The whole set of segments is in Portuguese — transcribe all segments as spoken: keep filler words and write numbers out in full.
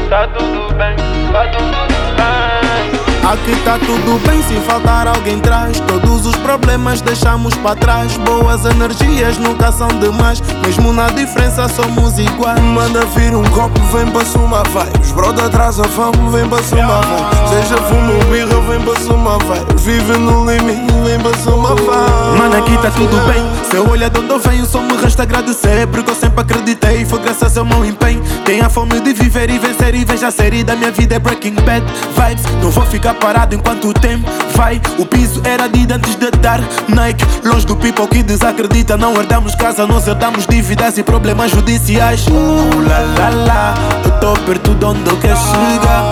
tá tudo bem, tá tudo bem. Aqui tá tudo bem, se faltar alguém traz. Todos os problemas deixamos para trás. Boas energias nunca são demais. Mesmo na diferença somos iguais. Manda vir um copo, vem pra suma, vai. Os brother traz a fome, vem pra suma, vai. Seja fumo ou birra, vem pra suma, vai. Vive no limite, vem pra suma, vai. Mano, aqui tá tudo bem. Se eu olhar de onde eu venho, só me resta agradecer. Porque eu sempre acreditei, foi graças ao meu empenho. Tenho a fome de viver e vencer. E veja a série da minha vida é Breaking Bad vibes. Não vou ficar parado enquanto o tempo vai. O piso era de antes de dar Nike. Longe do people que desacredita. Não herdamos casa, nós herdamos dívidas e problemas judiciais. Uh, la la la, eu tô perto de onde eu quero chegar.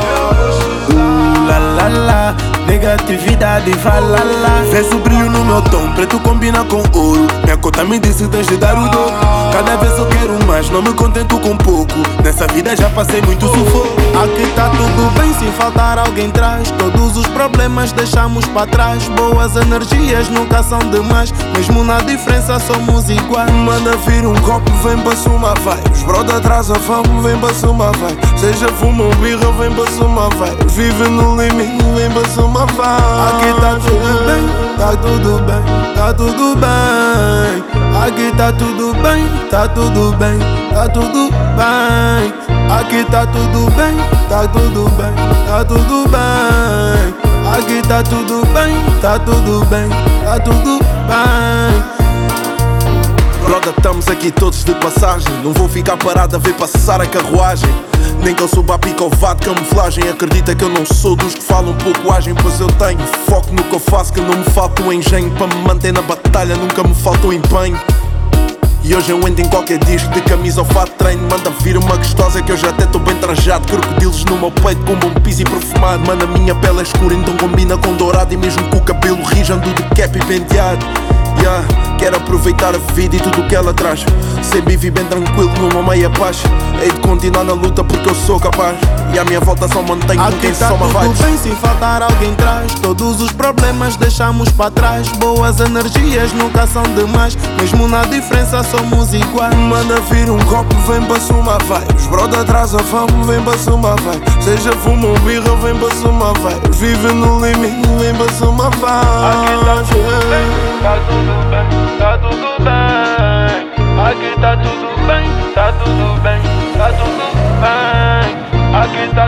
Uh, la la la, negatividade vai lá lá. Vês o brilho no meu tom, preto combina com ouro. Minha cota me disse tens de dar o dobro. Cada vez eu quero mais, não me contento com pouco. Nessa vida já passei muito sufoco. Aqui tá tudo bem, se faltar alguém traz. Todos os problemas deixamos para trás. Boas energias nunca são demais. Mesmo na diferença somos iguais. Manda vir um copo, vem pra suma, vai. Os brother traz a fome, vem pra suma, vai. Seja fumo ou birra, vem pra suma, vai. Vive no limite, vem pra suma, vai. Aqui tá tudo bem, tá tudo bem, tá tudo bem. Aqui tá tudo bem, tá tudo bem, tá tudo bem. Aqui tá tudo bem, tá tudo bem, tá tudo bem. Aqui tá tudo bem, tá tudo bem, tá tudo bem. Brother, estamos aqui todos de passagem. Não vou ficar parado a ver passar a carruagem. Nem que eu suba a pica ou vá de camuflagem. Acredita que eu não sou dos que falam pouco agem. Pois eu tenho foco no que eu faço, que não me falta o engenho. Para me manter na batalha nunca me falta o empenho. E hoje eu entro em qualquer disco, de camisa ou fato de treino. Manda vir uma gostosa que eu já até tô bem trajado. Crocodilos no meu peito com bom piso e perfumado. Mano, a minha pele é escura, então combina com dourado. E mesmo com o cabelo rijo ando de cap e penteado. Yeah, quero aproveitar a vida e tudo o que ela traz. Sempre vivi bem tranquilo numa meia paz. Hei de continuar na luta porque eu sou capaz. E à minha volta só mantenho com quem tá soma vibes. tudo bem, se faltar alguém traz. Todos os problemas deixamos para trás. Boas energias nunca são demais. Mesmo na diferença somos iguais. Manda vir um copo, vem pra suma, vai. Os brother traz a fome, vem pra suma, vai. Seja fumo ou birra, vem pra suma, vai. Vive no limite, vem pra suma, vai. Aqui tá tudo bem, tá tudo bem, tá tudo bem. Aqui tá tudo bem, tá tudo bem, tá tudo bem. Aqui tá